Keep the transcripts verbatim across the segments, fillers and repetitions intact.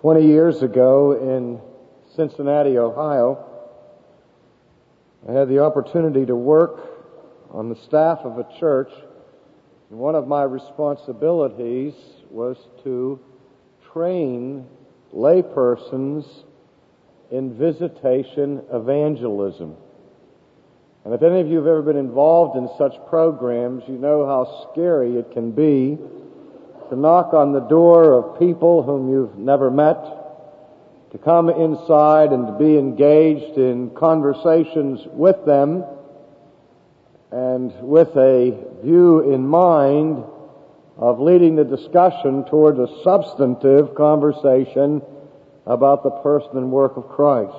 Twenty years ago in Cincinnati, Ohio, I had the opportunity to work on the staff of a church, and one of my responsibilities was to train laypersons in visitation evangelism. And if any of you have ever been involved in such programs, you know how scary it can be to knock on the door of people whom you've never met, to come inside and to be engaged in conversations with them, and with a view in mind of leading the discussion toward a substantive conversation about the person and work of Christ.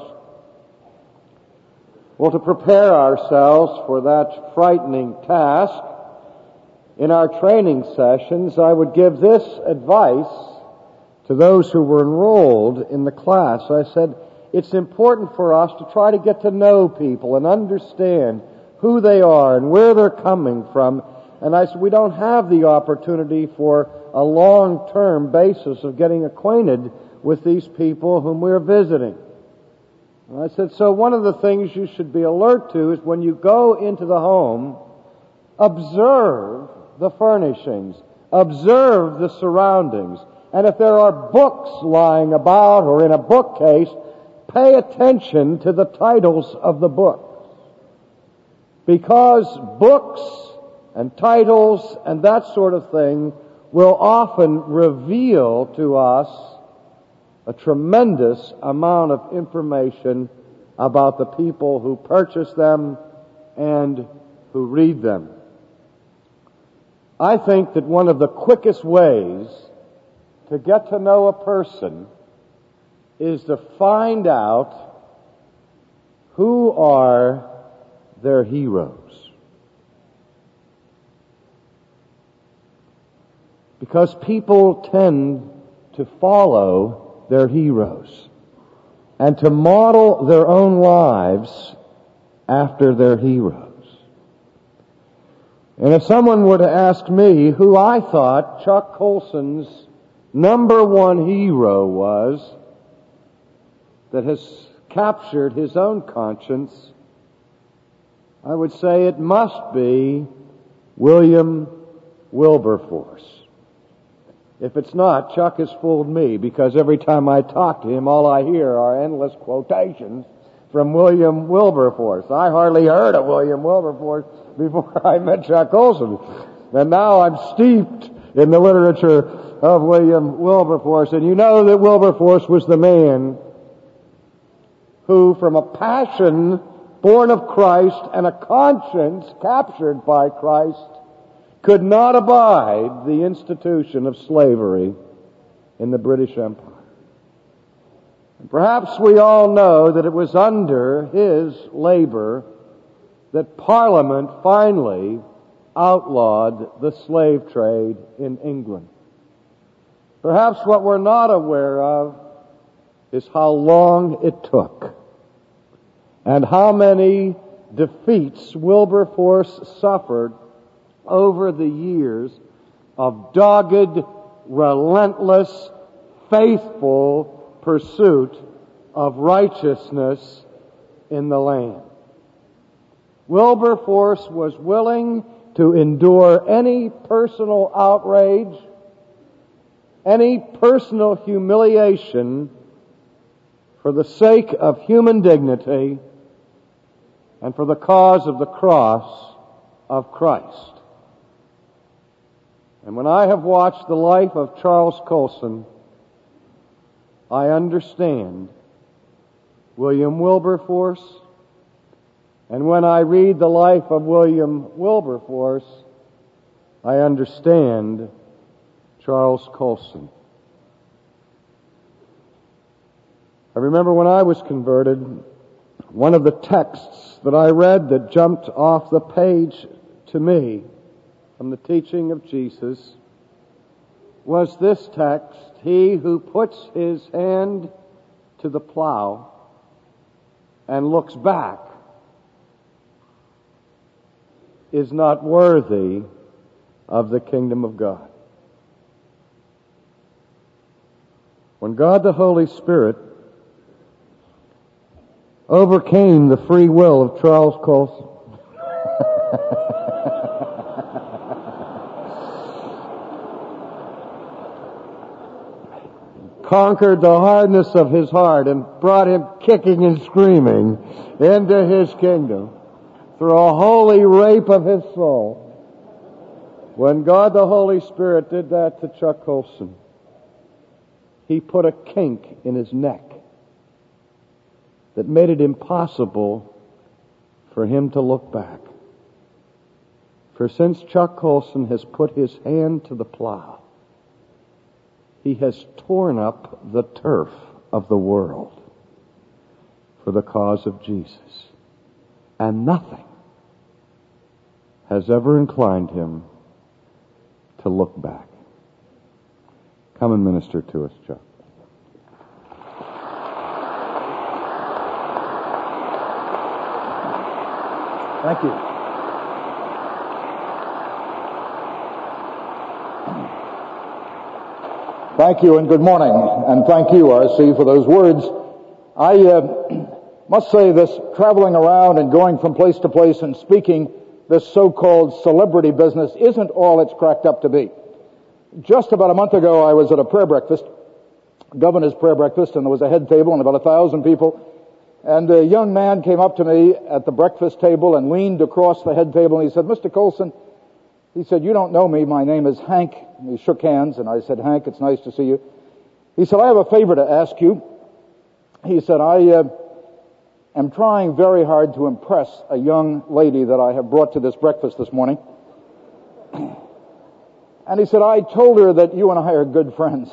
Well, to prepare ourselves for that frightening task, in our training sessions, I would give this advice to those who were enrolled in the class. I said, it's important for us to try to get to know people and understand who they are and where they're coming from. And I said, we don't have the opportunity for a long-term basis of getting acquainted with these people whom we're visiting. And I said, so one of the things you should be alert to is when you go into the home, observe the furnishings, observe the surroundings, and if there are books lying about or in a bookcase, pay attention to the titles of the books. Because books and titles and that sort of thing will often reveal to us a tremendous amount of information about the people who purchase them and who read them. I think that one of the quickest ways to get to know a person is to find out who are their heroes. Because people tend to follow their heroes and to model their own lives after their heroes. And if someone were to ask me who I thought Chuck Colson's number one hero was that has captured his own conscience, I would say it must be William Wilberforce. If it's not, Chuck has fooled me, because every time I talk to him, all I hear are endless quotations from William Wilberforce. I hardly heard of William Wilberforce before I met Chuck Colson. And now I'm steeped in the literature of William Wilberforce. And you know that Wilberforce was the man who, from a passion born of Christ and a conscience captured by Christ, could not abide the institution of slavery in the British Empire. And perhaps we all know that it was under his labor that Parliament finally outlawed the slave trade in England. Perhaps what we're not aware of is how long it took and how many defeats Wilberforce suffered over the years of dogged, relentless, faithful pursuit of righteousness in the land. Wilberforce was willing to endure any personal outrage, any personal humiliation for the sake of human dignity and for the cause of the cross of Christ. And when I have watched the life of Charles Colson, I understand William Wilberforce. And when I read the life of William Wilberforce, I understand Charles Colson. I remember when I was converted, one of the texts that I read that jumped off the page to me from the teaching of Jesus was this text: he who puts his hand to the plow and looks back is not worthy of the kingdom of God. When God the Holy Spirit overcame the free will of Charles Colson, conquered the hardness of his heart and brought him kicking and screaming into his kingdom through a holy rape of his soul. When God the Holy Spirit did that to Chuck Colson, he put a kink in his neck that made it impossible for him to look back. For since Chuck Colson has put his hand to the plow, he has torn up the turf of the world for the cause of Jesus. And nothing has ever inclined him to look back. Come and minister to us, Chuck. Thank you. Thank you and good morning, and thank you, R C, for those words. I uh, must say this, traveling around and going from place to place and speaking, this so-called celebrity business isn't all it's cracked up to be. Just about a month ago, I was at a prayer breakfast, governor's prayer breakfast, and there was a head table and about a thousand people. And a young man came up to me at the breakfast table and leaned across the head table and he said, Mister Colson, he said, you don't know me, my name is Hank. And he shook hands and I said, Hank, it's nice to see you. He said, I have a favor to ask you. He said, I uh, am trying very hard to impress a young lady that I have brought to this breakfast this morning. And he said, I told her that you and I are good friends.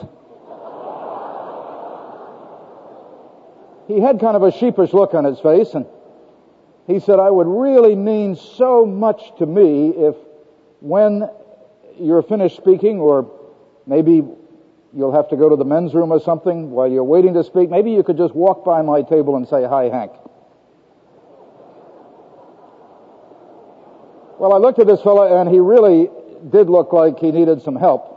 He had kind of a sheepish look on his face, and he said, I would really mean so much to me if when you're finished speaking, or maybe you'll have to go to the men's room or something while you're waiting to speak, maybe you could just walk by my table and say, hi, Hank. Well, I looked at this fellow, and he really did look like he needed some help.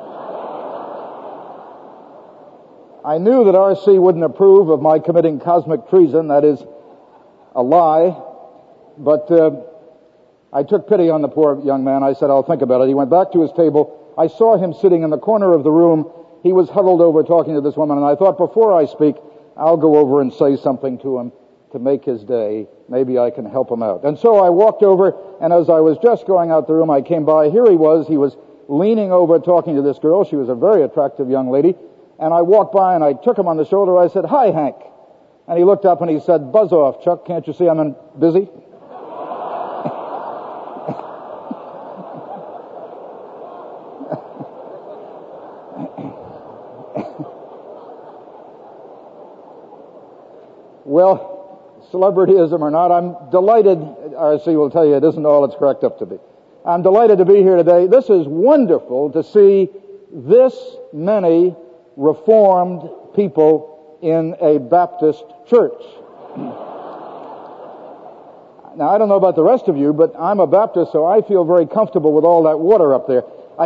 I knew that R C wouldn't approve of my committing cosmic treason, that is a lie, but uh, I took pity on the poor young man. I said, I'll think about it. He went back to his table. I saw him sitting in the corner of the room. He was huddled over talking to this woman, and I thought, before I speak, I'll go over and say something to him to make his day. Maybe I can help him out. And so I walked over, and as I was just going out the room, I came by. Here he was. He was leaning over talking to this girl. She was a very attractive young lady. And I walked by and I took him on the shoulder. I said, hi, Hank. And he looked up and he said, buzz off, Chuck. Can't you see I'm in busy? Well, celebrityism or not, I'm delighted. R C will tell you it isn't all it's cracked up to be. I'm delighted to be here today. This is wonderful to see this many Reformed people in a Baptist church. Now, I don't know about the rest of you, but I'm a Baptist, so I feel very comfortable with all that water up there. I,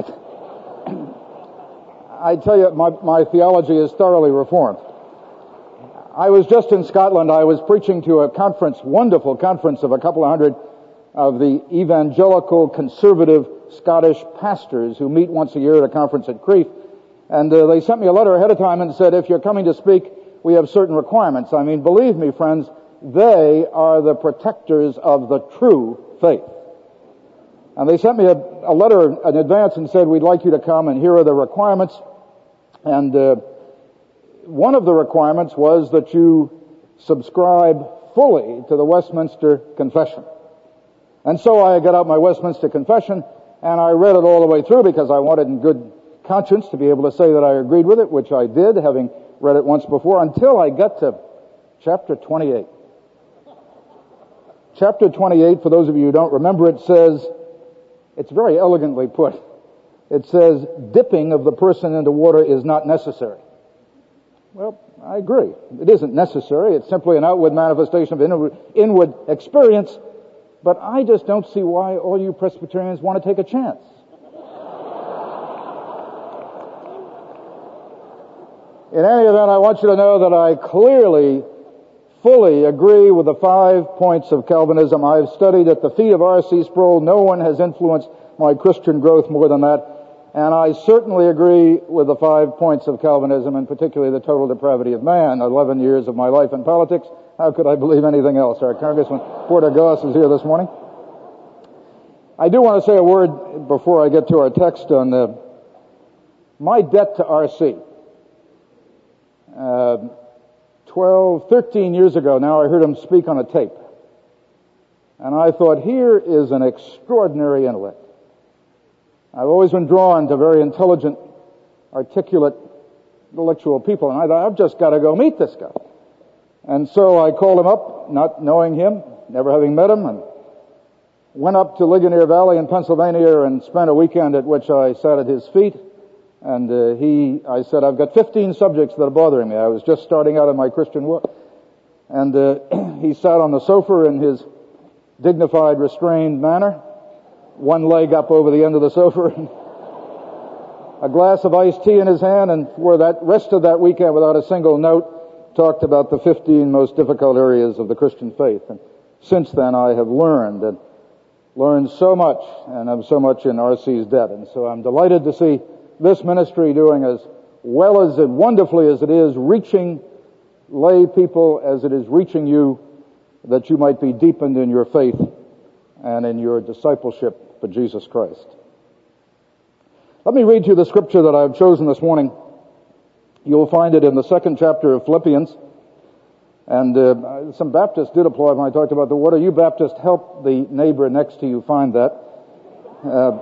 I tell you, my, my theology is thoroughly Reformed. I was just in Scotland. I was preaching to a conference, wonderful conference of a couple of hundred of the evangelical conservative Scottish pastors who meet once a year at a conference at Crieff. And uh, they sent me a letter ahead of time and said, if you're coming to speak, we have certain requirements. I mean, believe me, friends, they are the protectors of the true faith. And they sent me a, a letter in advance and said, we'd like you to come, and here are the requirements. And uh, one of the requirements was that you subscribe fully to the Westminster Confession. And so I got out my Westminster Confession, and I read it all the way through because I wanted in good conscience to be able to say that I agreed with it, which I did, having read it once before, until I got to chapter twenty-eight. Chapter twenty-eight, for those of you who don't remember it, says, it's very elegantly put, it says, dipping of the person into water is not necessary. Well, I agree. It isn't necessary. It's simply an outward manifestation of inward, inward experience, but I just don't see why all you Presbyterians want to take a chance. In any event, I want you to know that I clearly, fully agree with the five points of Calvinism. I've studied at the feet of R C Sproul. No one has influenced my Christian growth more than that. And I certainly agree with the five points of Calvinism, and particularly the total depravity of man. Eleven years of my life in politics. How could I believe anything else? Our Congressman Porter Goss is here this morning. I do want to say a word before I get to our text on uh, my debt to R C. Uh, twelve, thirteen years ago now, I heard him speak on a tape. And I thought, here is an extraordinary intellect. I've always been drawn to very intelligent, articulate, intellectual people, and I thought, I've just got to go meet this guy. And so I called him up, not knowing him, never having met him, and went up to Ligonier Valley in Pennsylvania and spent a weekend at which I sat at his feet. And uh, he, I said, I've got fifteen subjects that are bothering me. I was just starting out in my Christian work. And uh, he sat on the sofa in his dignified, restrained manner, one leg up over the end of the sofa, and a glass of iced tea in his hand, and for that rest of that weekend, without a single note, talked about the fifteen most difficult areas of the Christian faith. And since then, I have learned and learned so much, and I'm so much in R C's debt. And so I'm delighted to see this ministry doing as well as and wonderfully as it is, reaching lay people as it is reaching you, that you might be deepened in your faith and in your discipleship for Jesus Christ. Let me read you the scripture that I've chosen this morning. You'll find it in the second chapter of Philippians. And uh, some Baptists did applaud when I talked about the water. You Baptists, help the neighbor next to you find that. Uh,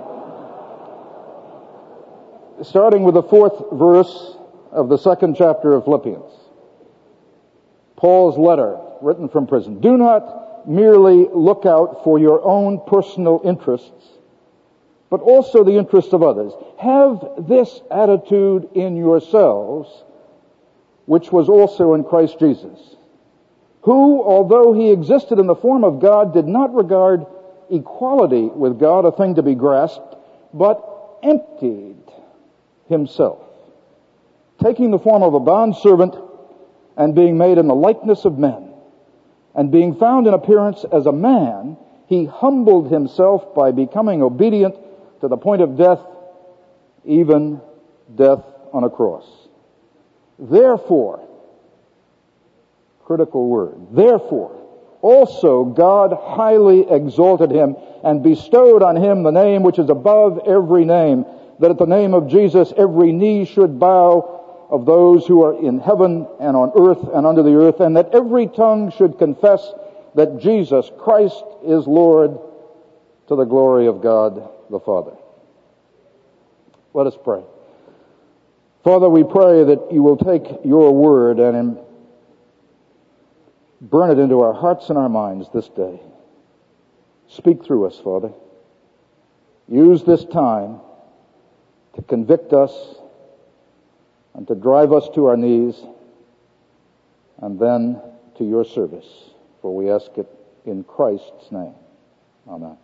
starting with the fourth verse of the second chapter of Philippians. Paul's letter, written from prison. Do not merely look out for your own personal interests, but also the interests of others. Have this attitude in yourselves, which was also in Christ Jesus, who, although he existed in the form of God, did not regard equality with God a thing to be grasped, but emptied himself, taking the form of a bondservant and being made in the likeness of men, and being found in appearance as a man, he humbled himself by becoming obedient to the point of death, even death on a cross. Therefore, critical word, therefore, also God highly exalted him and bestowed on him the name which is above every name, that at the name of Jesus every knee should bow, of those who are in heaven and on earth and under the earth, and that every tongue should confess that Jesus Christ is Lord, to the glory of God the Father. Let us pray. Father, we pray that you will take your word and burn it into our hearts and our minds this day. Speak through us, Father. Use this time to convict us and to drive us to our knees, and then to your service. For we ask it in Christ's name. Amen.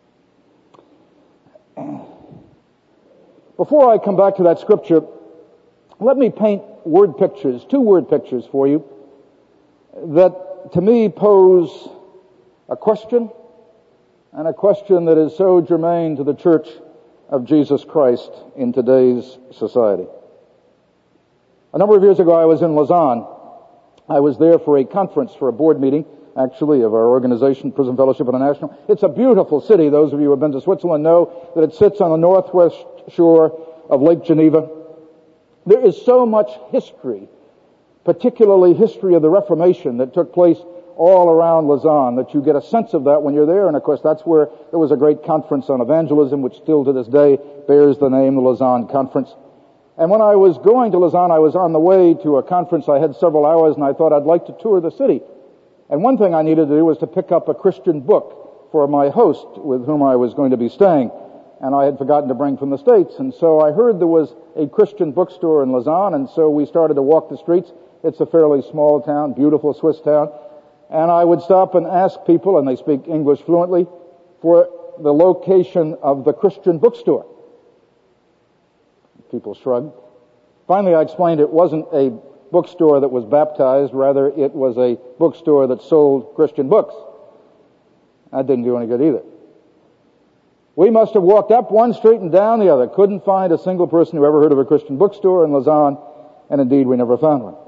Before I come back to that scripture, let me paint word pictures, two word pictures for you, that to me pose a question, and a question that is so germane to the Church of Jesus Christ in today's society. A number of years ago, I was in Lausanne. I was there for a conference, for a board meeting, actually, of our organization, Prison Fellowship International. It's a beautiful city. Those of you who have been to Switzerland know that it sits on the northwest shore of Lake Geneva. There is so much history, particularly history of the Reformation, that took place all around Lausanne, that you get a sense of that when you're there. And of course, that's where there was a great conference on evangelism, which still to this day bears the name, the Lausanne Conference. And when I was going to Lausanne, I was on the way to a conference. I had several hours, and I thought I'd like to tour the city. And one thing I needed to do was to pick up a Christian book for my host with whom I was going to be staying. And I had forgotten to bring from the States. And so I heard there was a Christian bookstore in Lausanne, and so we started to walk the streets. It's a fairly small town, beautiful Swiss town. And I would stop and ask people, and they speak English fluently, for the location of the Christian bookstore. People shrugged. Finally, I explained it wasn't a bookstore that was baptized, rather it was a bookstore that sold Christian books. That didn't do any good either. We must have walked up one street and down the other, couldn't find a single person who ever heard of a Christian bookstore in Lausanne, and indeed we never found one.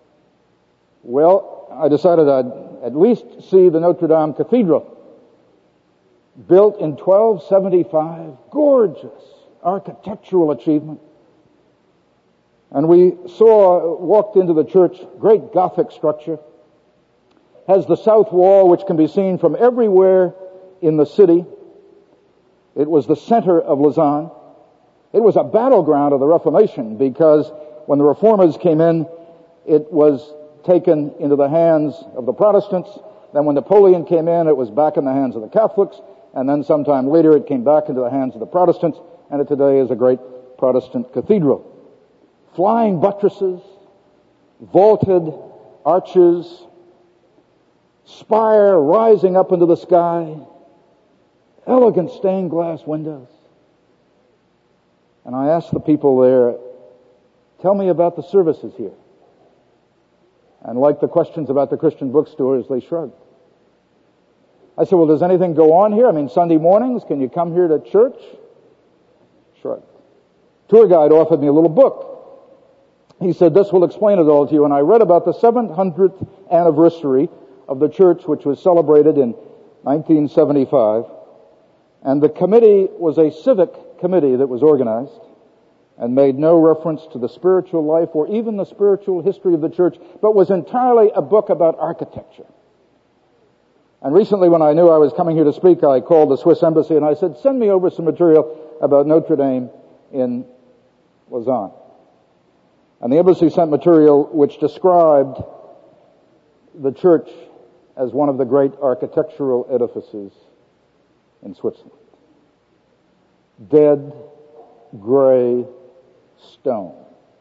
Well, I decided I'd at least see the Notre Dame Cathedral, built in twelve seventy-five, gorgeous architectural achievement. And we saw, walked into the church, great Gothic structure, has the south wall which can be seen from everywhere in the city. It was the center of Lausanne. It was a battleground of the Reformation because when the Reformers came in, it was taken into the hands of the Protestants. Then when Napoleon came in, it was back in the hands of the Catholics. And then sometime later, it came back into the hands of the Protestants. And it today is a great Protestant cathedral. Flying buttresses, vaulted arches, spire rising up into the sky, elegant stained glass windows. And I asked the people there, tell me about the services here. And like the questions about the Christian bookstores, they shrugged. I said, well, does anything go on here? I mean, Sunday mornings, can you come here to church? Shrugged. Tour guide offered me a little book. He said, this will explain it all to you. And I read about the seven hundredth anniversary of the church, which was celebrated in nineteen seventy-five. And the committee was a civic committee that was organized and made no reference to the spiritual life or even the spiritual history of the church, but was entirely a book about architecture. And recently, when I knew I was coming here to speak, I called the Swiss embassy and I said, send me over some material about Notre Dame in Lausanne. And the embassy sent material which described the church as one of the great architectural edifices in Switzerland. Dead, gray stone.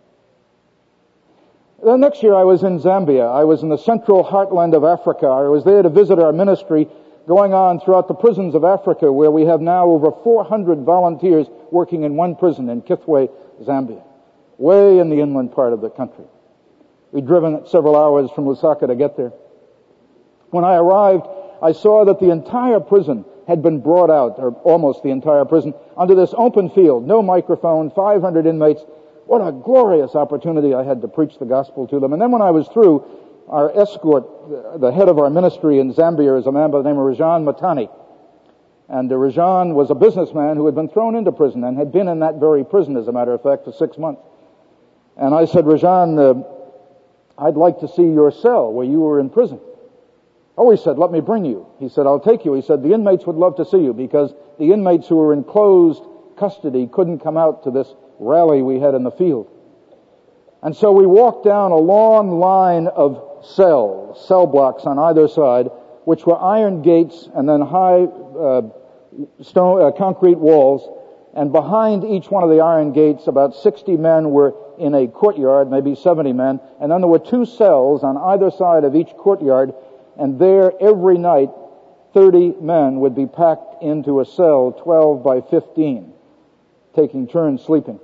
Then next year I was in Zambia. I was in the central heartland of Africa. I was there to visit our ministry going on throughout the prisons of Africa, where we have now over four hundred volunteers working in one prison in Kithwe, Zambia, way in the inland part of the country. We'd driven several hours from Lusaka to get there. When I arrived, I saw that the entire prison had been brought out, or almost the entire prison, onto this open field, no microphone, five hundred inmates. What a glorious opportunity I had to preach the gospel to them. And then when I was through, our escort, the head of our ministry in Zambia, is a man by the name of Rajan Matani. And uh, Rajan was a businessman who had been thrown into prison and had been in that very prison, as a matter of fact, for six months. And I said, Rajan, uh, I'd like to see your cell where you were in prison. Oh, he said, let me bring you. He said, I'll take you. He said, the inmates would love to see you because the inmates who were in closed custody couldn't come out to this rally we had in the field. And so we walked down a long line of cells, cell blocks on either side, which were iron gates and then high uh, stone, uh, concrete walls. And behind each one of the iron gates, about sixty men were in a courtyard, maybe seventy men. And then there were two cells on either side of each courtyard. And there, every night, thirty men would be packed into a cell, twelve by fifteen, taking turns sleeping.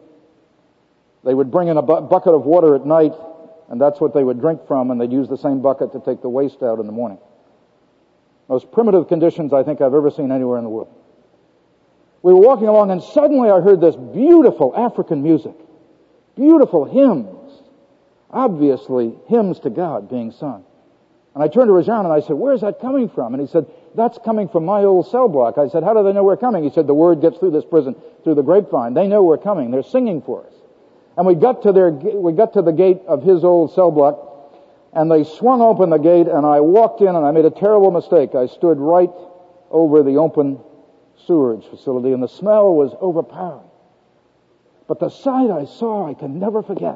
They would bring in a bu- bucket of water at night, and that's what they would drink from, and they'd use the same bucket to take the waste out in the morning. Most primitive conditions I think I've ever seen anywhere in the world. We were walking along, and suddenly I heard this beautiful African music. Beautiful hymns. Obviously, hymns to God being sung. And I turned to Rajan and I said, where's that coming from? And he said, that's coming from my old cell block. I said, how do they know we're coming? He said, the word gets through this prison, through the grapevine. They know we're coming. They're singing for us. And we got to their, we got to the gate of his old cell block, and they swung open the gate, and I walked in, and I made a terrible mistake. I stood right over the open sewerage facility, and the smell was overpowering. But the sight I saw, I can never forget.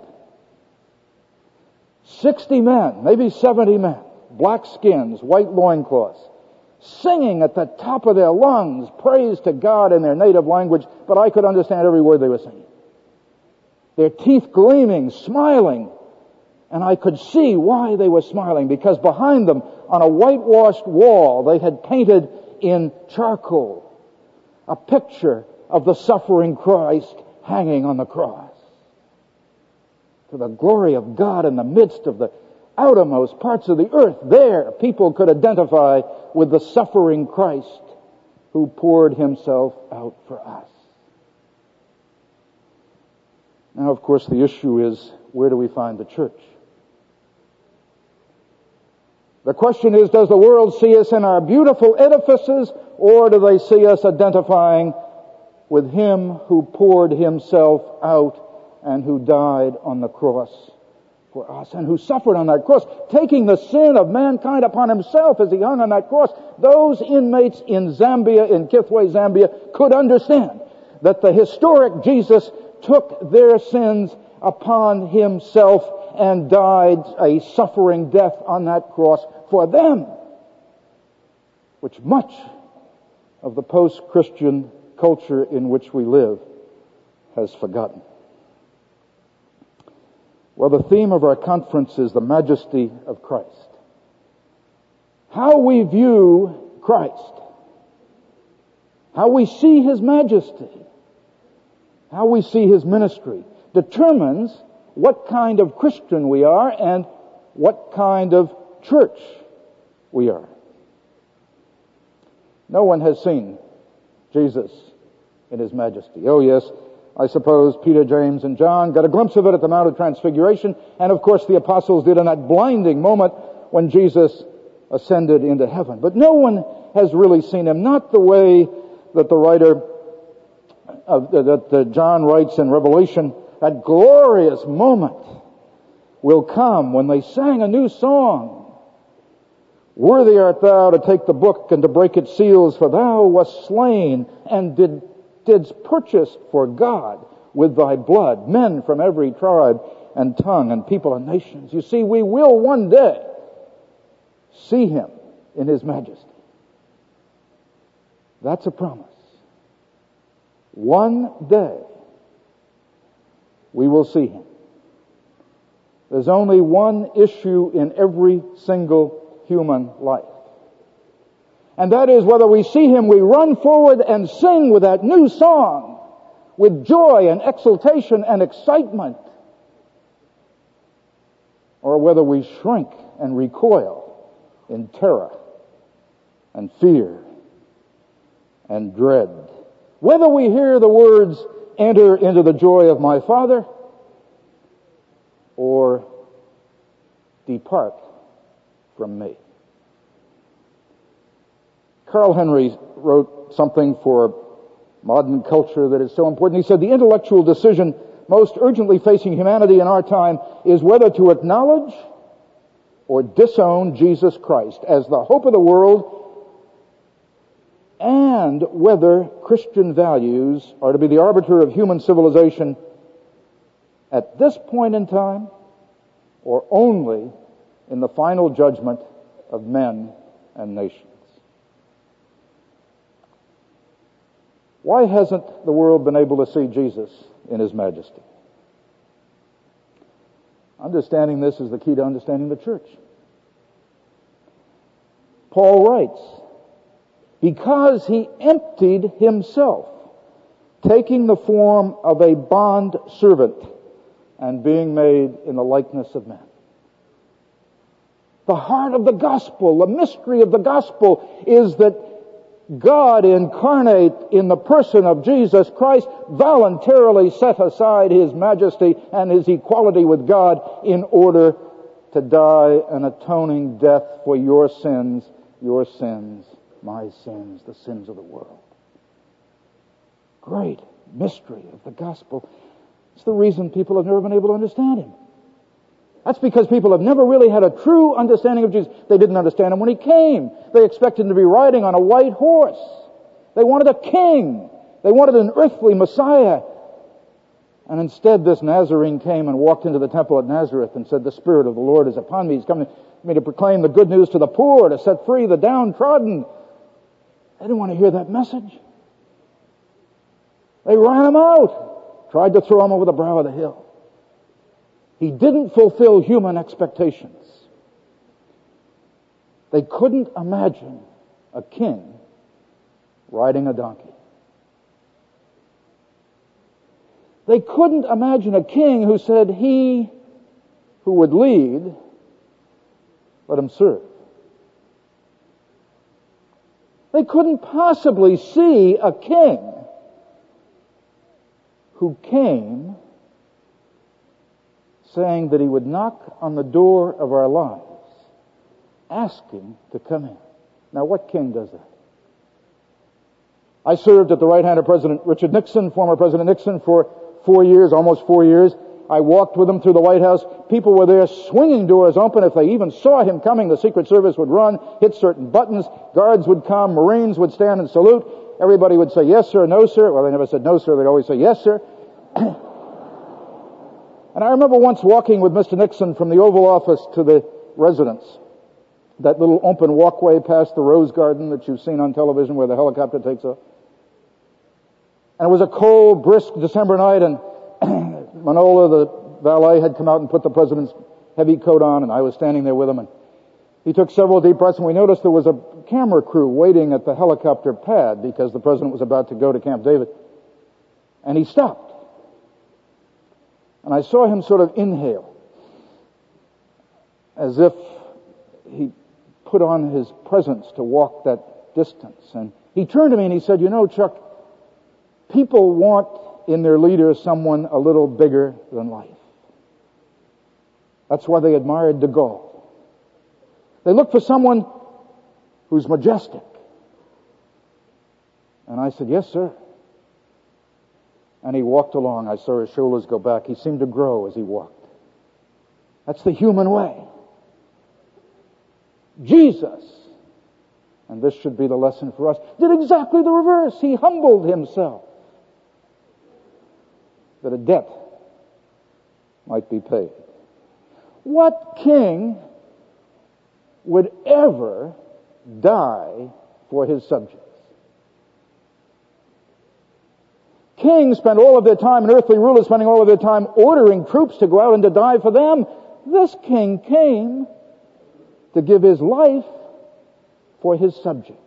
Sixty men, maybe seventy men, black skins, white loincloths, singing at the top of their lungs, praise to God in their native language, but I could understand every word they were singing. Their teeth gleaming, smiling, and I could see why they were smiling, because behind them, on a whitewashed wall, they had painted in charcoal a picture of the suffering Christ hanging on the cross. to the glory of God in the midst of the outermost parts of the earth. There, people could identify with the suffering Christ who poured himself out for us. Now, of course, the issue is, where do we find the church? The question is, does the world see us in our beautiful edifices, or do they see us identifying with him who poured himself out and who died on the cross for us, and who suffered on that cross, taking the sin of mankind upon himself as he hung on that cross? Those inmates in Zambia, in Kithwe, Zambia, could understand that the historic Jesus took their sins upon himself and died a suffering death on that cross for them, which much of the post-Christian culture in which we live has forgotten. Well, the theme of our conference is the majesty of Christ. How we view Christ, how we see his majesty, how we see his ministry, determines what kind of Christian we are and what kind of church we are. No one has seen Jesus in his majesty. Oh yes, I suppose Peter, James, and John got a glimpse of it at the Mount of Transfiguration, and of course the apostles did in that blinding moment when Jesus ascended into heaven. But no one has really seen him, not the way that the writer of, that, that John writes in Revelation. That glorious moment will come when they sang a new song. Worthy art thou to take the book and to break its seals, for thou wast slain and did, didst purchase for God with thy blood men from every tribe and tongue and people and nations. You see, we will one day see him in his majesty. That's a promise. One day we will see him. There's only one issue in every single human life. And that is, whether we see him, we run forward and sing with that new song, with joy and exultation and excitement, or whether we shrink and recoil in terror and fear and dread. Whether we hear the words, "Enter into the joy of my Father," or "Depart from me." Carl Henry wrote something for modern culture that is so important. He said, "The intellectual decision most urgently facing humanity in our time is whether to acknowledge or disown Jesus Christ as the hope of the world, and whether Christian values are to be the arbiter of human civilization at this point in time, or only in the final judgment of men and nations." Why hasn't the world been able to see Jesus in his majesty? Understanding this is the key to understanding the church. Paul writes, "Because he emptied himself, taking the form of a bond servant, and being made in the likeness of men." The heart of the gospel, the mystery of the gospel, is that God incarnate in the person of Jesus Christ voluntarily set aside his majesty and his equality with God in order to die an atoning death for your sins, your sins, my sins, the sins of the world. Great mystery of the gospel. It's the reason people have never been able to understand him. That's because people have never really had a true understanding of Jesus. They didn't understand him when he came. They expected him to be riding on a white horse. They wanted a king. They wanted an earthly Messiah. And instead this Nazarene came and walked into the temple at Nazareth and said, "The Spirit of the Lord is upon me. He's come to me to proclaim the good news to the poor, to set free the downtrodden." They didn't want to hear that message. They ran him out, tried to throw him over the brow of the hill. He didn't fulfill human expectations. They couldn't imagine a king riding a donkey. They couldn't imagine a king who said he who would lead, let him serve. They couldn't possibly see a king who came saying that he would knock on the door of our lives, asking to come in. Now, what king does that? I served at the right hand of President Richard Nixon, former President Nixon, for four years, almost four years. I walked with him through the White House. People were there swinging doors open. If they even saw him coming, the Secret Service would run, hit certain buttons, guards would come, Marines would stand and salute. Everybody would say, yes, sir, no, sir. Well, they never said no, sir. They'd always say, yes, sir. And I remember once walking with Mister Nixon from the Oval Office to the residence. That little open walkway past the Rose Garden that you've seen on television where the helicopter takes off. And it was a cold, brisk December night, and Manola, the valet, had come out and put the president's heavy coat on, and I was standing there with him, and he took several deep breaths, and we noticed there was a camera crew waiting at the helicopter pad because the president was about to go to Camp David. And he stopped. And I saw him sort of inhale, as if he put on his presence to walk that distance. And he turned to me and he said, you know, Chuck, people want in their leader someone a little bigger than life. That's why they admired de Gaulle. They look for someone who's majestic. And I said, yes, sir. And he walked along. I saw his shoulders go back. He seemed to grow as he walked. That's the human way. Jesus, and this should be the lesson for us, did exactly the reverse. He humbled himself that a debt might be paid. What king would ever die for his subjects? Kings spend all of their time, and earthly rulers spending all of their time ordering troops to go out and to die for them. This king came to give his life for his subjects.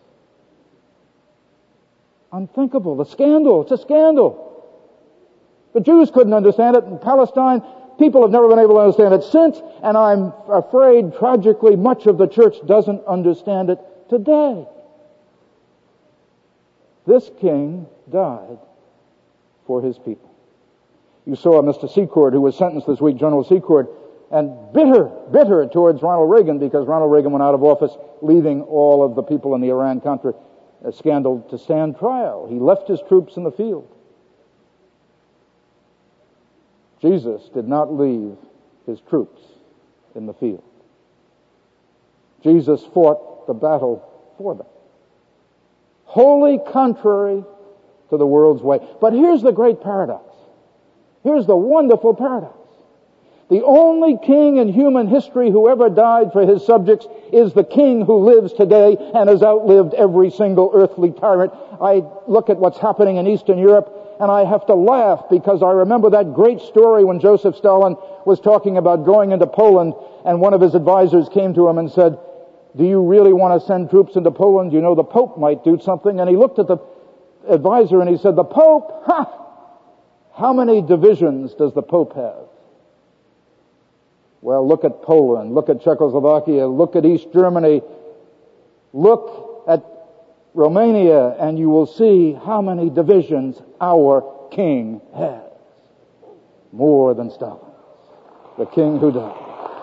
Unthinkable. The scandal. It's a scandal. The Jews couldn't understand it in Palestine. People have never been able to understand it since, and I'm afraid, tragically, much of the church doesn't understand it today. This king died for his people. You saw Mister Secord, who was sentenced this week, General Secord, and bitter, bitter towards Ronald Reagan because Ronald Reagan went out of office, leaving all of the people in the Iran-Contra scandal to stand trial. He left his troops in the field. Jesus did not leave his troops in the field. Jesus fought the battle for them. Wholly contrary to the world's way. But here's the great paradox. Here's the wonderful paradox. The only king in human history who ever died for his subjects is the king who lives today and has outlived every single earthly tyrant. I look at what's happening in Eastern Europe and I have to laugh because I remember that great story when Joseph Stalin was talking about going into Poland and one of his advisors came to him and said, do you really want to send troops into Poland? You know the Pope might do something. And he looked at the advisor and he said, the Pope? Ha! How many divisions does the Pope have? Well, look at Poland, look at Czechoslovakia, look at East Germany, look at Romania, and you will see how many divisions our king has. More than Stalin, the king who died.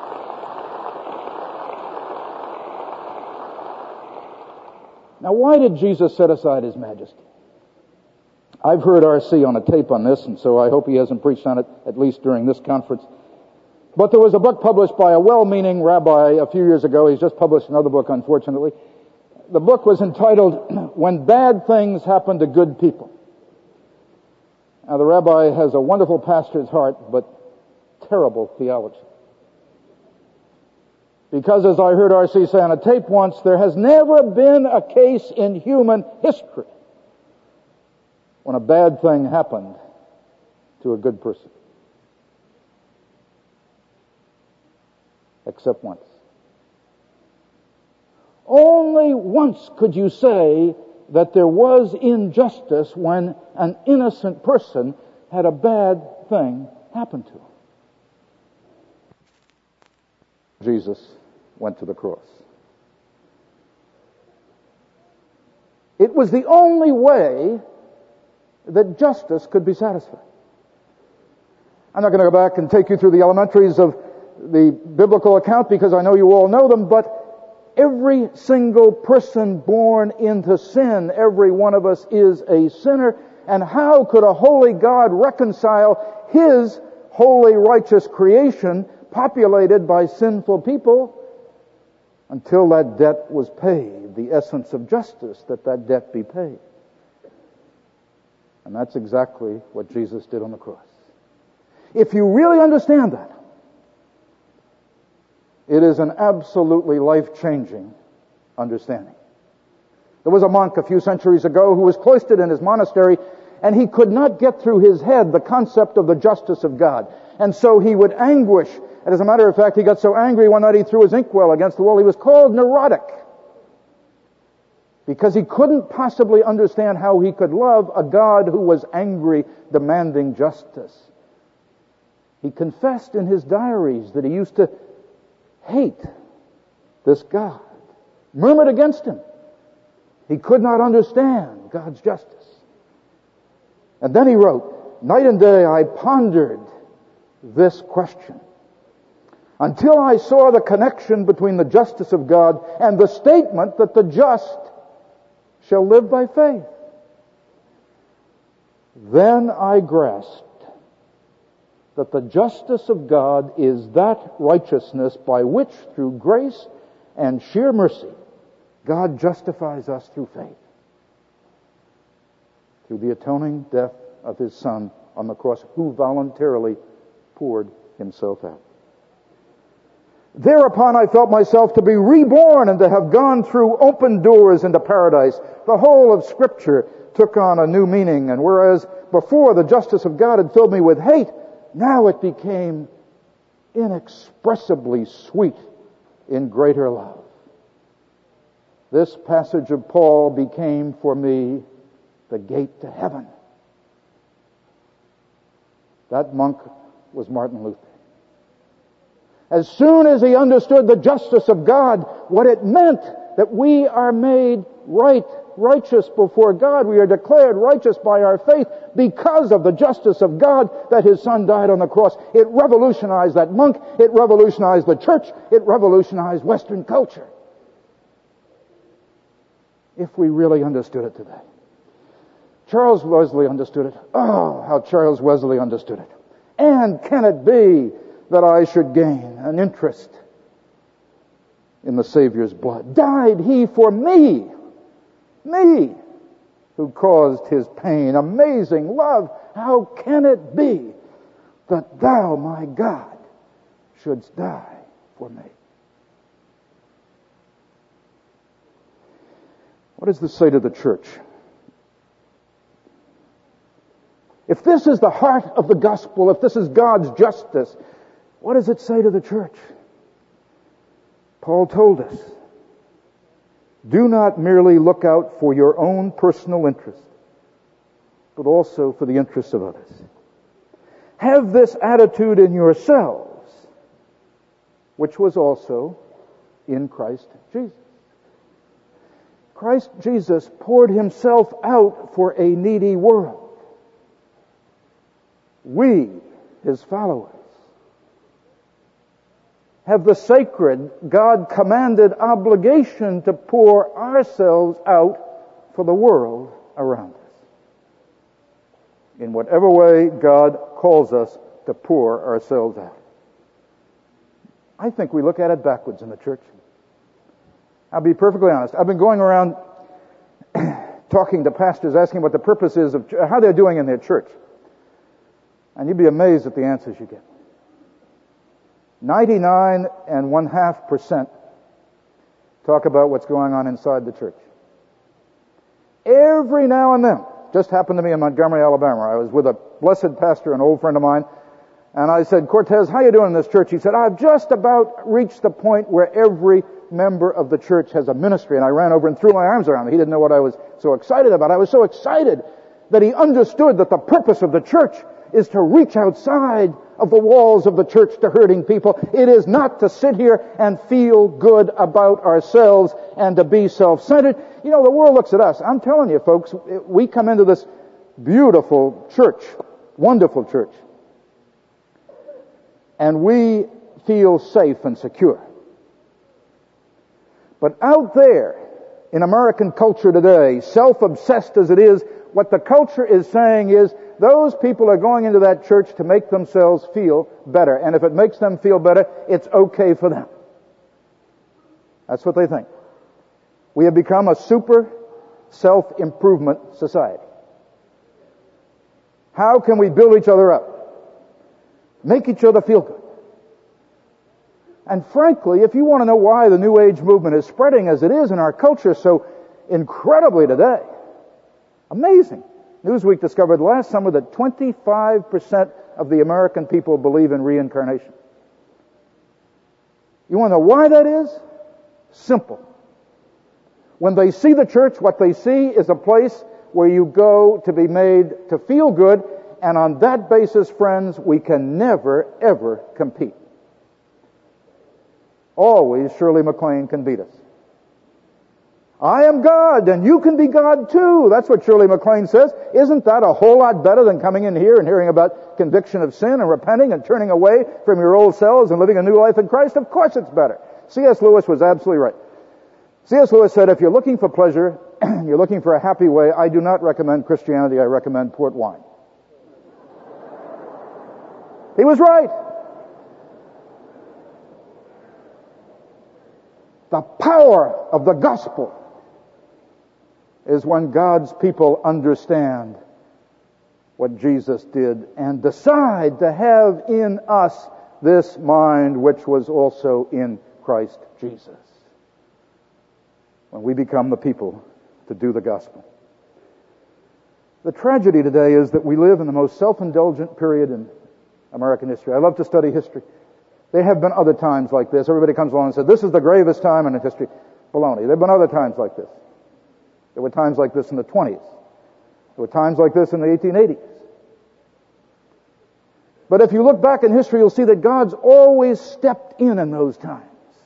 Now, why did Jesus set aside his majesty? I've heard R C on a tape on this, and so I hope he hasn't preached on it, at least during this conference. But there was a book published by a well-meaning rabbi a few years ago. He's just published another book, unfortunately. The book was entitled, When Bad Things Happen to Good People. Now, the rabbi has a wonderful pastor's heart, but terrible theology. Because, as I heard R C say on a tape once, there has never been a case in human history when a bad thing happened to a good person. Except once. Only once could you say that there was injustice when an innocent person had a bad thing happen to him. Jesus went to the cross. It was the only way that justice could be satisfied. I'm not going to go back and take you through the elementaries of the biblical account because I know you all know them, but every single person born into sin, every one of us is a sinner. And how could a holy God reconcile His holy, righteous creation populated by sinful people until that debt was paid? The essence of justice, that that debt be paid. And that's exactly what Jesus did on the cross. If you really understand that, it is an absolutely life-changing understanding. There was a monk a few centuries ago who was cloistered in his monastery, and he could not get through his head the concept of the justice of God. And so he would anguish. And as a matter of fact, he got so angry one night he threw his inkwell against the wall. He was called neurotic, because he couldn't possibly understand how he could love a God who was angry, demanding justice. He confessed in his diaries that he used to hate this God, murmured against Him. He could not understand God's justice. And then he wrote, "Night and day I pondered this question until I saw the connection between the justice of God and the statement that the just shall live by faith. Then I grasped that the justice of God is that righteousness by which, through grace and sheer mercy, God justifies us through faith, through the atoning death of His Son on the cross, who voluntarily poured Himself out. Thereupon I felt myself to be reborn and to have gone through open doors into paradise. The whole of Scripture took on a new meaning, and whereas before the justice of God had filled me with hate, now it became inexpressibly sweet in greater love. This passage of Paul became for me the gate to heaven." That monk was Martin Luther. As soon as he understood the justice of God, what it meant that we are made right, righteous before God, we are declared righteous by our faith because of the justice of God that His Son died on the cross, it revolutionized that monk, it revolutionized the church, it revolutionized Western culture. If we really understood it today. Charles Wesley understood it. Oh, how Charles Wesley understood it. And can it be that I should gain an interest in the Savior's blood? Died He for me, me, who caused His pain. Amazing love. How can it be that Thou, my God, shouldst die for me? What does this say to the church? If this is the heart of the gospel, if this is God's justice, what does it say to the church? Paul told us, do not merely look out for your own personal interest, but also for the interests of others. Have this attitude in yourselves, which was also in Christ Jesus. Christ Jesus poured Himself out for a needy world. We, His followers, have the sacred, God-commanded obligation to pour ourselves out for the world around us. In whatever way God calls us to pour ourselves out. I think we look at it backwards in the church. I'll be perfectly honest. I've been going around talking to pastors, asking what the purpose is of how they're doing in their church. And you'd be amazed at the answers you get. Ninety-nine and one half percent talk about what's going on inside the church. Every now and then, just happened to me in Montgomery, Alabama. I was with a blessed pastor, an old friend of mine, and I said, Cortez, how you doing in this church? He said, I've just about reached the point where every member of the church has a ministry. And I ran over and threw my arms around him. He didn't know what I was so excited about. I was so excited that he understood that the purpose of the church is to reach outside of the walls of the church to hurting people. It is not to sit here and feel good about ourselves and to be self-centered. You know, the world looks at us. I'm telling you, folks, we come into this beautiful church, wonderful church, and we feel safe and secure. But out there, in American culture today, self-obsessed as it is, what the culture is saying is, those people are going into that church to make themselves feel better. And if it makes them feel better, it's okay for them. That's what they think. We have become a super self-improvement society. How can we build each other up? Make each other feel good. And frankly, if you want to know why the New Age movement is spreading as it is in our culture so incredibly today, amazing. Newsweek discovered last summer that twenty-five percent of the American people believe in reincarnation. You want to know why that is? Simple. When they see the church, what they see is a place where you go to be made to feel good, and on that basis, friends, we can never, ever compete. Always Shirley MacLaine can beat us. I am God, and you can be God too. That's what Shirley MacLaine says. Isn't that a whole lot better than coming in here and hearing about conviction of sin and repenting and turning away from your old selves and living a new life in Christ? Of course it's better. C S Lewis was absolutely right. C S Lewis said, if you're looking for pleasure, you're looking for a happy way, I do not recommend Christianity, I recommend port wine. He was right. The power of the gospel is when God's people understand what Jesus did and decide to have in us this mind which was also in Christ Jesus. When we become the people to do the gospel. The tragedy today is that we live in the most self-indulgent period in American history. I love to study history. There have been other times like this. Everybody comes along and says, this is the gravest time in history. Baloney. There have been other times like this. There were times like this in the twenties. There were times like this in the eighteen eighties. But if you look back in history, you'll see that God's always stepped in in those times.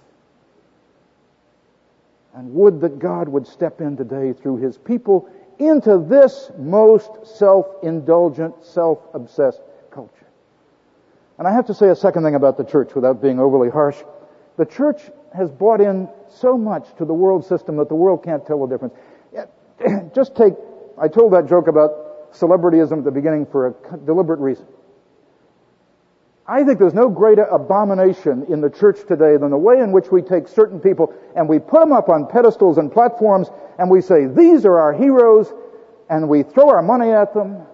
And would that God would step in today through His people into this most self-indulgent, self-obsessed culture. And I have to say a second thing about the church without being overly harsh. The church has bought in so much to the world system that the world can't tell the difference. Just take, I told that joke about celebrityism at the beginning for a deliberate reason. I think there's no greater abomination in the church today than the way in which we take certain people and we put them up on pedestals and platforms and we say, these are our heroes, and we throw our money at them.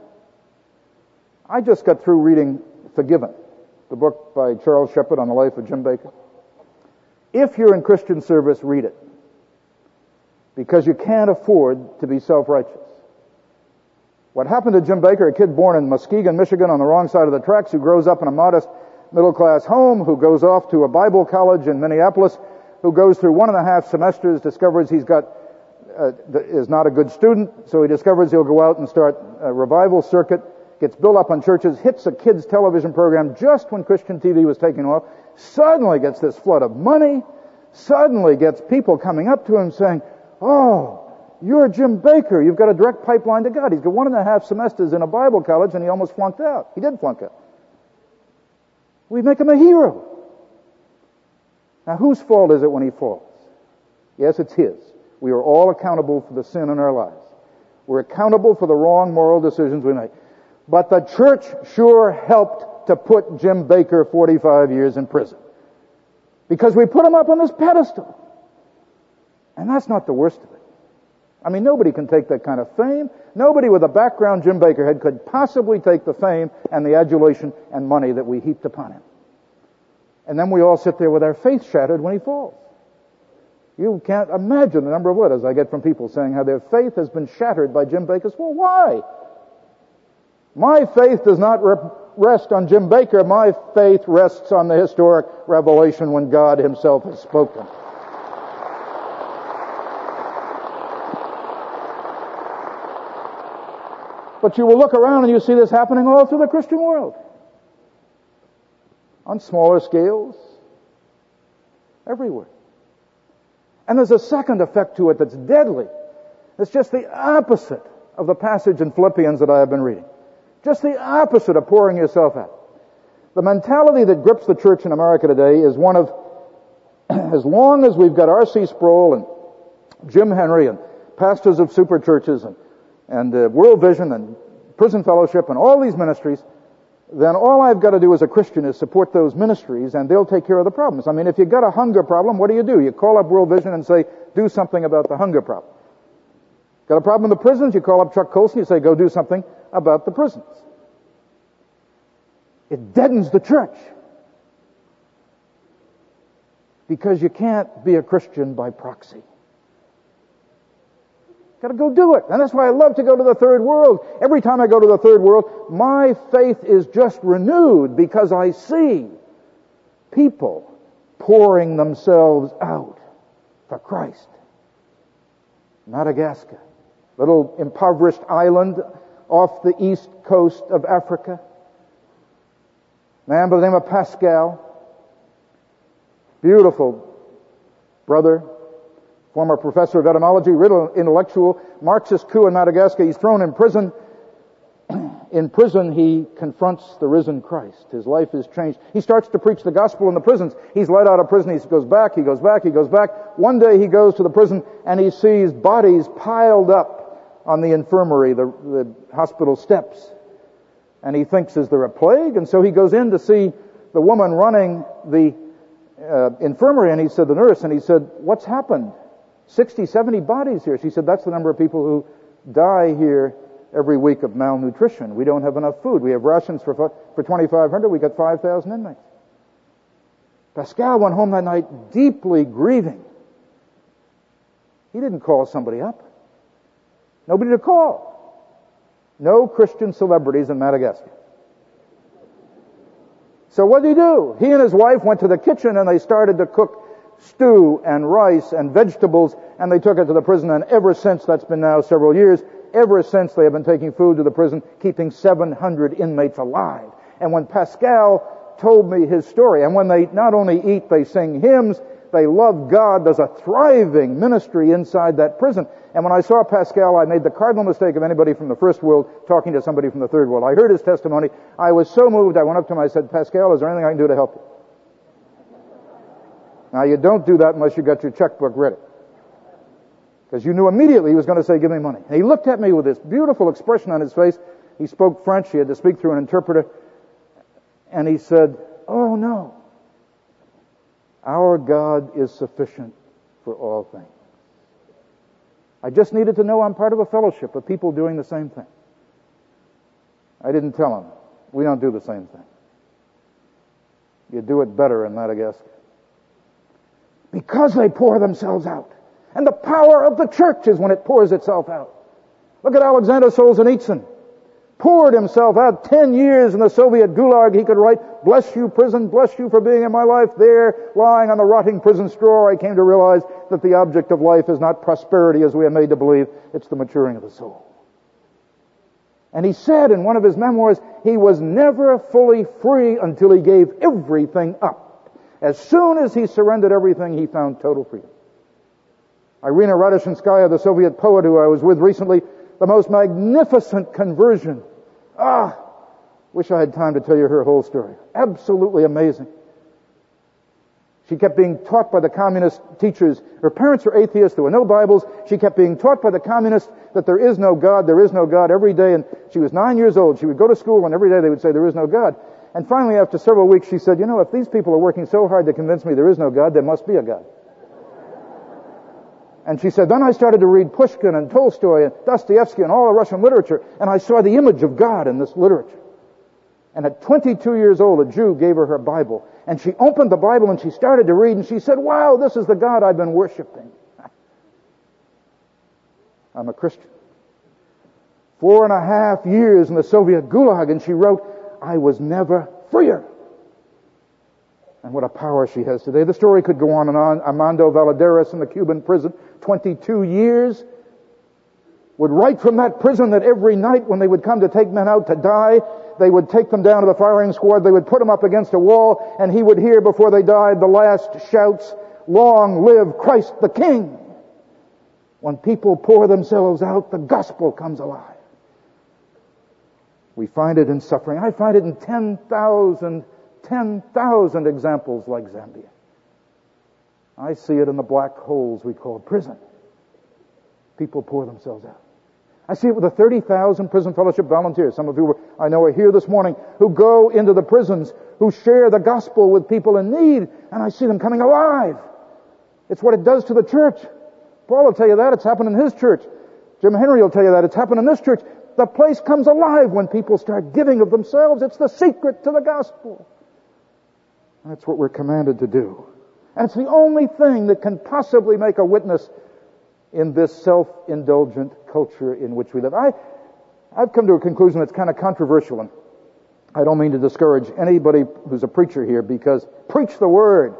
I just got through reading Forgiven, the book by Charles Shepard on the life of Jim Bakker. If you're in Christian service, read it. Because you can't afford to be self-righteous. What happened to Jim Bakker, a kid born in Muskegon, Michigan on the wrong side of the tracks, who grows up in a modest middle-class home, who goes off to a Bible college in Minneapolis, who goes through one and a half semesters, discovers he's got, uh, is not a good student, so he discovers he'll go out and start a revival circuit, gets built up on churches, hits a kids' television program just when Christian T V was taking off, suddenly gets this flood of money, suddenly gets people coming up to him saying, oh, you're Jim Bakker. You've got a direct pipeline to God. He's got one and a half semesters in a Bible college and he almost flunked out. He did flunk out. We make him a hero. Now, whose fault is it when he falls? Yes, it's his. We are all accountable for the sin in our lives. We're accountable for the wrong moral decisions we make. But the church sure helped to put Jim Bakker forty-five years in prison. Because we put him up on this pedestal. And that's not the worst of it. I mean, nobody can take that kind of fame. Nobody with a background Jim Bakker had could possibly take the fame and the adulation and money that we heaped upon him. And then we all sit there with our faith shattered when he falls. You can't imagine the number of letters I get from people saying how their faith has been shattered by Jim Bakker's fall. Why? My faith does not rest on Jim Bakker. My faith rests on the historic revelation when God Himself has spoken. But you will look around and you see this happening all through the Christian world. on smaller scales, everywhere. And there's a second effect to it that's deadly. It's just the opposite of the passage in Philippians that I have been reading. Just the opposite of pouring yourself out. The mentality that grips the church in America today is one of, as long as we've got R C Sproul and Jim Henry and pastors of super churches and, and uh, World Vision and Prison Fellowship and all these ministries, then all I've got to do as a Christian is support those ministries and they'll take care of the problems. I mean, if you've got a hunger problem, what do you do? You call up World Vision and say, do something about the hunger problem. Got a problem in the prisons? You call up Chuck Colson, you say, go do something about the prisons. It deadens the church. Because you can't be a Christian by proxy. Got to go do it. And that's why I love to go to the third world. Every time I go to the third world, my faith is just renewed because I see people pouring themselves out for Christ. Madagascar, little impoverished island off the east coast of Africa. A man by the name of Pascal, beautiful brother, former professor of etymology, riddle intellectual, Marxist coup in Madagascar. He's thrown in prison. In prison, he confronts the risen Christ. His life is changed. He starts to preach the gospel in the prisons. He's let out of prison. He goes back, he goes back, he goes back. One day he goes to the prison and he sees bodies piled up on the infirmary, the, the hospital steps. And he thinks, is there a plague? And so he goes in to see the woman running the uh, infirmary, and he said, the nurse, and he said, what's happened? sixty, seventy bodies here. She said, that's the number of people who die here every week of malnutrition. We don't have enough food. We have rations for for twenty-five hundred. We got five thousand inmates. Pascal went home that night deeply grieving. He didn't call somebody up. Nobody to call. No Christian celebrities in Madagascar. So what did he do? He and his wife went to the kitchen and they started to cook stew and rice and vegetables, and they took it to the prison, and ever since, that's been now several years, ever since they have been taking food to the prison, keeping seven hundred inmates alive. And when Pascal told me his story, and when they not only eat, they sing hymns, they love God, there's a thriving ministry inside that prison. And when I saw Pascal, I made the cardinal mistake of anybody from the first world talking to somebody from the third world. I heard his testimony. I was so moved, I went up to him, I said, Pascal, is there anything I can do to help you? Now, you don't do that unless you got your checkbook ready. Because you knew immediately he was going to say, give me money. And he looked at me with this beautiful expression on his face. He spoke French. He had to speak through an interpreter. And he said, oh, no. Our God is sufficient for all things. I just needed to know I'm part of a fellowship of people doing the same thing. I didn't tell him. We don't do the same thing. You do it better in Madagascar. Because they pour themselves out. And the power of the church is when it pours itself out. Look at Alexander Solzhenitsyn. Poured himself out ten years in the Soviet gulag. He could write, bless you, prison, bless you for being in my life. There, lying on the rotting prison straw, I came to realize that the object of life is not prosperity as we are made to believe. It's the maturing of the soul. And he said in one of his memoirs, he was never fully free until he gave everything up. As soon as he surrendered everything, he found total freedom. Irina Radoshenskaya, the Soviet poet who I was with recently, the most magnificent conversion. Ah, wish I had time to tell you her whole story. Absolutely amazing. She kept being taught by the communist teachers. Her parents were atheists. There were no Bibles. She kept being taught by the communists that there is no God, there is no God every day. And she was nine years old. She would go to school and every day they would say there is no God. And finally, after several weeks, she said, you know, if these people are working so hard to convince me there is no God, there must be a God. And she said, then I started to read Pushkin and Tolstoy and Dostoevsky and all the Russian literature, and I saw the image of God in this literature. And at twenty-two years old, a Jew gave her her Bible, and she opened the Bible and she started to read, and she said, wow, this is the God I've been worshiping. I'm a Christian. Four and a half years in the Soviet gulag, and she wrote, I was never freer. And what a power she has today. The story could go on and on. Armando Valadares in the Cuban prison, twenty-two years. would write from that prison that every night when they would come to take men out to die, they would take them down to the firing squad, they would put them up against a wall, and he would hear before they died the last shouts, "Long live Christ the King." When people pour themselves out, the gospel comes alive. We find it in suffering. I find it in ten thousand, ten thousand examples like Zambia. I see it in the black holes we call prison. People pour themselves out. I see it with the thirty thousand Prison Fellowship volunteers. Some of you I know are here this morning who go into the prisons, who share the gospel with people in need, and I see them coming alive. It's what it does to the church. Paul will tell you that. It's happened in his church. Jim Henry will tell you that. It's happened in this church. The place comes alive when people start giving of themselves. It's the secret to the gospel. And that's what we're commanded to do. And it's the only thing that can possibly make a witness in this self-indulgent culture in which we live. I, I've come to a conclusion that's kind of controversial, and I don't mean to discourage anybody who's a preacher here, because preach the word.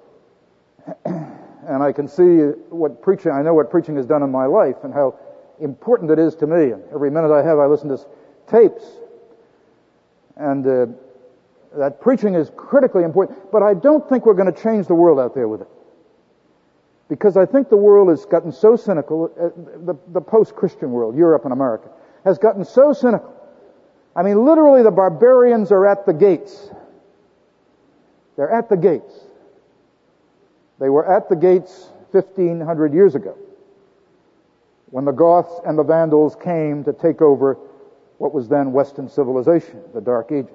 And I can see what preaching, I know what preaching has done in my life and how important it is to me. And every minute I have, I listen to tapes. And uh, that preaching is critically important. But I don't think we're going to change the world out there with it. Because I think the world has gotten so cynical, uh, the, the post-Christian world, Europe and America, has gotten so cynical. I mean, literally the barbarians are at the gates. They're at the gates. They were at the gates fifteen hundred years ago, when the Goths and the Vandals came to take over what was then Western civilization, the Dark Ages.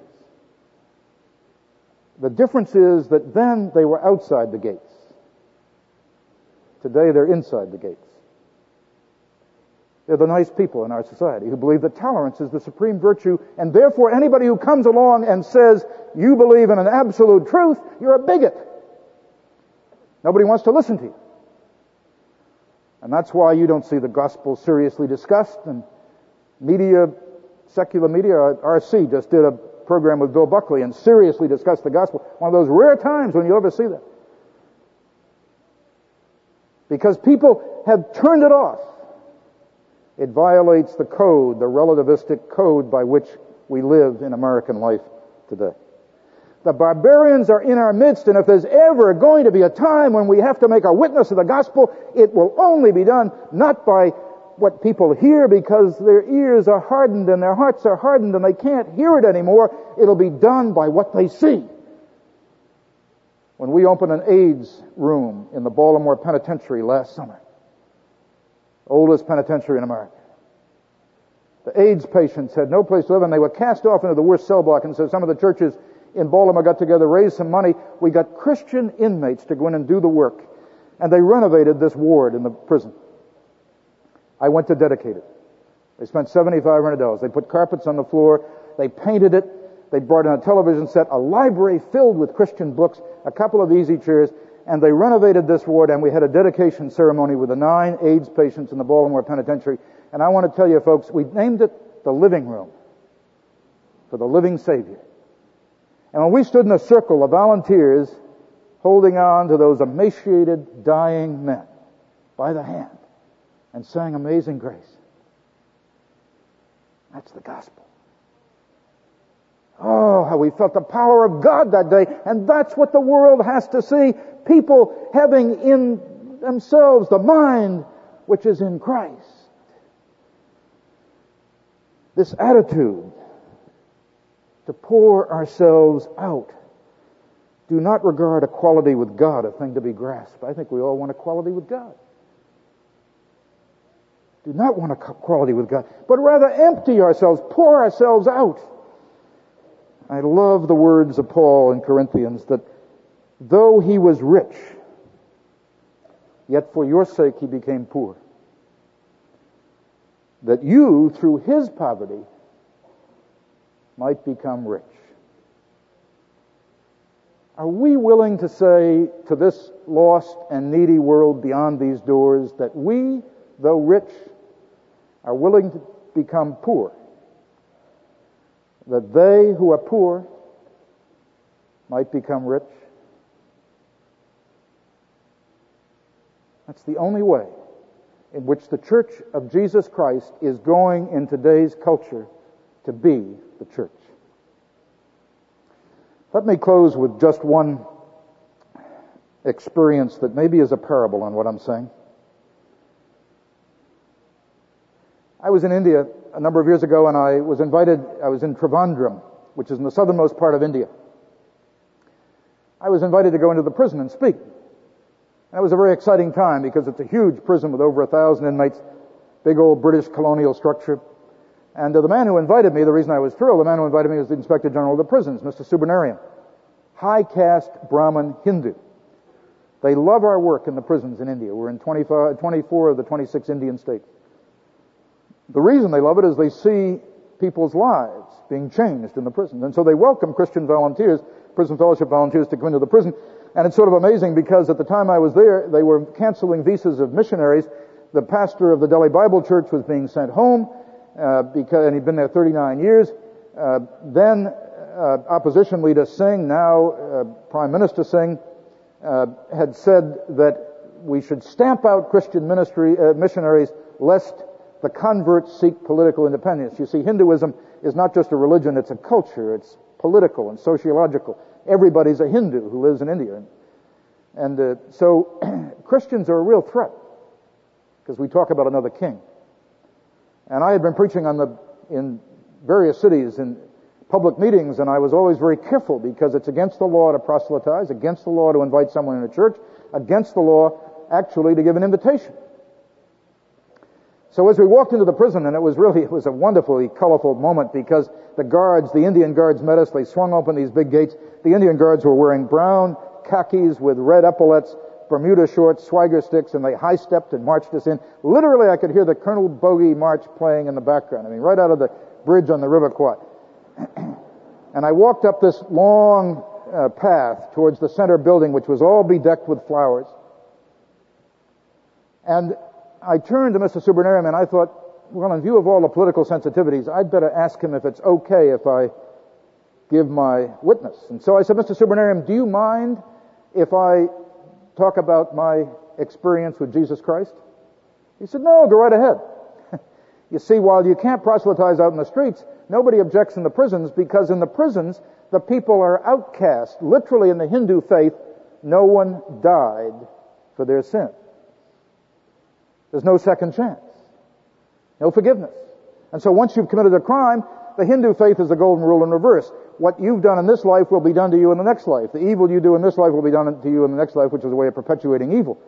The difference is that then they were outside the gates. Today they're inside the gates. They're the nice people in our society who believe that tolerance is the supreme virtue, and therefore anybody who comes along and says, you believe in an absolute truth, you're a bigot. Nobody wants to listen to you. And that's why you don't see the gospel seriously discussed, and media, secular media, R C just did a program with Bill Buckley and seriously discussed the gospel. One of those rare times when you ever see that. Because people have turned it off. It violates the code, the relativistic code by which we live in American life today. The barbarians are in our midst, and if there's ever going to be a time when we have to make a witness of the gospel, it will only be done not by what people hear because their ears are hardened and their hearts are hardened and they can't hear it anymore. It'll be done by what they see. When we opened an AIDS room in the Baltimore Penitentiary last summer, oldest penitentiary in America, the AIDS patients had no place to live, and they were cast off into the worst cell block. And so some of the churches in Baltimore got together, raised some money. We got Christian inmates to go in and do the work. And they renovated this ward in the prison. I went to dedicate it. They spent seven thousand five hundred dollars. They put carpets on the floor. They painted it. They brought in a television set, a library filled with Christian books, a couple of easy chairs, and they renovated this ward, and we had a dedication ceremony with the nine AIDS patients in the Baltimore Penitentiary. And I want to tell you, folks, we named it the living room for the living Savior. And when we stood in a circle of volunteers holding on to those emaciated, dying men by the hand and sang Amazing Grace, that's the gospel. Oh, how we felt the power of God that day. And that's what the world has to see. People having in themselves the mind which is in Christ. This attitude to pour ourselves out. Do not regard equality with God a thing to be grasped. I think we all want equality with God. Do not want equality with God, but rather empty ourselves, pour ourselves out. I love the words of Paul in Corinthians that though he was rich, yet for your sake he became poor. That you, through his poverty, might become rich. Are we willing to say to this lost and needy world beyond these doors that we, though rich, are willing to become poor? That they who are poor might become rich? That's the only way in which the Church of Jesus Christ is going in today's culture to be the church. Let me close with just one experience that maybe is a parable on what I'm saying. I was in India a number of years ago, and I was invited, I was in Trivandrum, which is in the southernmost part of India. I was invited to go into the prison and speak. And it was a very exciting time because it's a huge prison with over a thousand inmates, big old British colonial structure. And uh, the man who invited me, the reason I was thrilled, the man who invited me was the Inspector General of the prisons, Mister Subbanariam, high caste Brahmin Hindu. They love our work in the prisons in India. We're in twenty-five, twenty-four of the twenty-six Indian states. The reason they love it is they see people's lives being changed in the prisons. And so they welcome Christian volunteers, prison fellowship volunteers, to come into the prison. And it's sort of amazing because at the time I was there, they were canceling visas of missionaries. The pastor of the Delhi Bible Church was being sent home, uh, because, and he'd been there thirty-nine years. Uh, then uh, opposition leader Singh, now uh, Prime Minister Singh, uh, had said that we should stamp out Christian ministry uh, missionaries lest the converts seek political independence. You see, Hinduism is not just a religion, it's a culture. It's political and sociological. Everybody's a Hindu who lives in India. And uh, so Christians are a real threat because we talk about another king. And I had been preaching on the in various cities in public meetings, and I was always very careful because it's against the law to proselytize, against the law to invite someone in a church, against the law actually to give an invitation. So as we walked into the prison, and it was really, it was a wonderfully colorful moment because the guards, the Indian guards met us, they swung open these big gates. The Indian guards were wearing brown khakis with red epaulets, Bermuda shorts, swagger sticks, and they high-stepped and marched us in. Literally, I could hear the Colonel Bogey March playing in the background. I mean, right out of the bridge on the River Quat. And I walked up this long uh, path towards the center building, which was all bedecked with flowers. And I turned to Mister Subbanariam and I thought, well, in view of all the political sensitivities, I'd better ask him if it's okay if I give my witness. And so I said, Mister Subbanariam, do you mind if I talk about my experience with Jesus Christ? He said, no, go right ahead. You see, while you can't proselytize out in the streets, nobody objects in the prisons because in the prisons, the people are outcast. Literally in the Hindu faith, no one died for their sin. There's no second chance. No forgiveness. And so once you've committed a crime, the Hindu faith is the golden rule in reverse. What you've done in this life will be done to you in the next life. The evil you do in this life will be done to you in the next life, which is a way of perpetuating evil.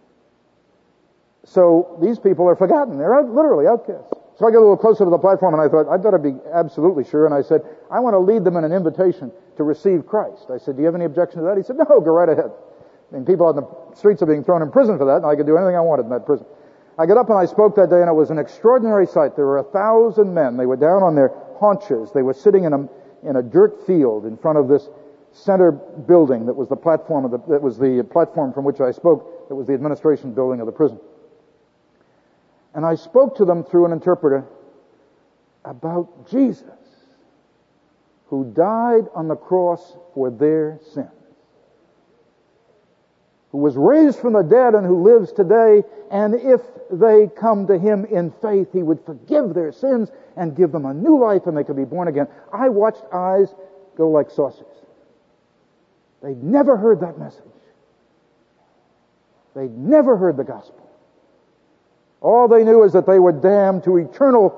So these people are forgotten. They're out, literally outcasts. So I got a little closer to the platform and I thought, I'd better be absolutely sure. And I said, I want to lead them in an invitation to receive Christ. I said, do you have any objection to that? He said, no, go right ahead. I mean, people on the streets are being thrown in prison for that, and I could do anything I wanted in that prison. I got up and I spoke that day, and it was an extraordinary sight. There were a thousand men. They were down on their haunches. They were sitting in a in a dirt field in front of this center building that was the platform of the, that was the platform from which I spoke. That was the administration building of the prison. And I spoke to them through an interpreter about Jesus, who died on the cross for their sins, who was raised from the dead and who lives today, and if they come to Him in faith, He would forgive their sins and give them a new life and they could be born again. I watched eyes go like saucers. They'd never heard that message. They'd never heard the gospel. All they knew is that they were damned to eternal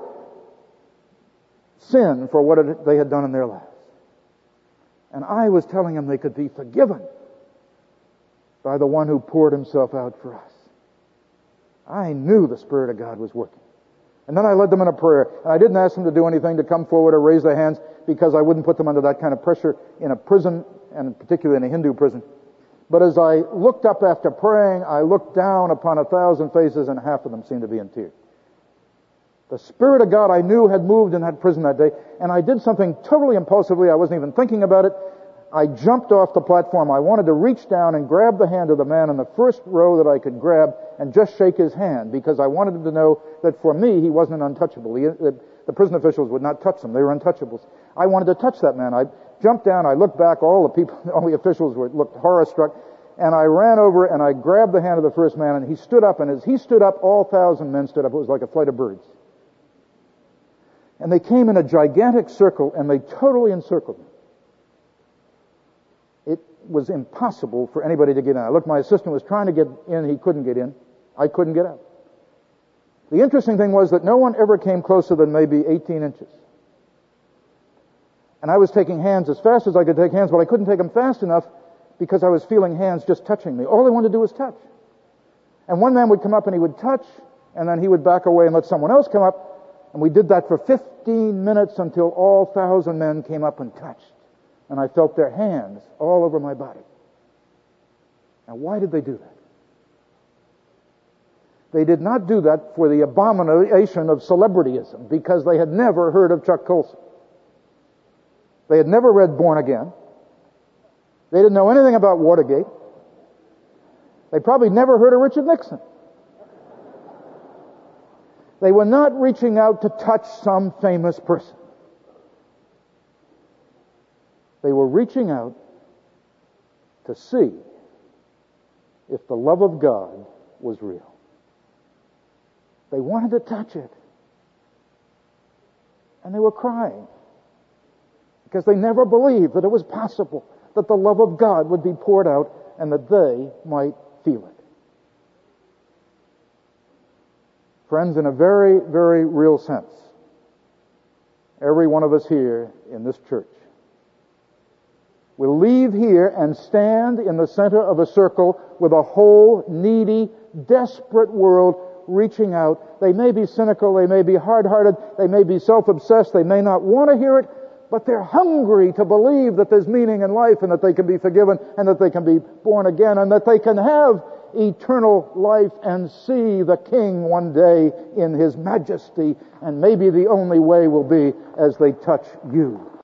sin for what it, they had done in their lives. And I was telling them they could be forgiven by the one who poured Himself out for us. I knew the Spirit of God was working. And then I led them in a prayer. And I didn't ask them to do anything, to come forward or raise their hands, because I wouldn't put them under that kind of pressure in a prison, and particularly in a Hindu prison. But as I looked up after praying, I looked down upon a thousand faces, and half of them seemed to be in tears. The Spirit of God I knew had moved in that prison that day, and I did something totally impulsively. I wasn't even thinking about it. I jumped off the platform. I wanted to reach down and grab the hand of the man in the first row that I could grab and just shake his hand, because I wanted him to know that for me, he wasn't an untouchable. He, the, the prison officials would not touch him. They were untouchables. I wanted to touch that man. I jumped down. I looked back. All the people, all the officials were looked horror-struck. And I ran over and I grabbed the hand of the first man, and he stood up, and as he stood up, all thousand men stood up. It was like a flight of birds. And they came in a gigantic circle, and they totally encircled me. It was impossible for anybody to get in. I looked, my assistant was trying to get in, he couldn't get in. I couldn't get out. The interesting thing was that no one ever came closer than maybe eighteen inches. And I was taking hands as fast as I could take hands, but I couldn't take them fast enough because I was feeling hands just touching me. All they wanted to do was touch. And one man would come up and he would touch, and then he would back away and let someone else come up. And we did that for fifteen minutes until all thousand men came up and touched. And I felt their hands all over my body. Now, why did they do that? They did not do that for the abomination of celebrityism, because they had never heard of Chuck Colson. They had never read Born Again. They didn't know anything about Watergate. They probably never heard of Richard Nixon. They were not reaching out to touch some famous person. They were reaching out to see if the love of God was real. They wanted to touch it. And they were crying because they never believed that it was possible that the love of God would be poured out and that they might feel it. Friends, in a very, very real sense, every one of us here in this church will leave here and stand in the center of a circle with a whole needy, desperate world reaching out. They may be cynical, they may be hard-hearted, they may be self-obsessed, they may not want to hear it, but they're hungry to believe that there's meaning in life and that they can be forgiven and that they can be born again and that they can have eternal life and see the King one day in His majesty, and maybe the only way will be as they touch you.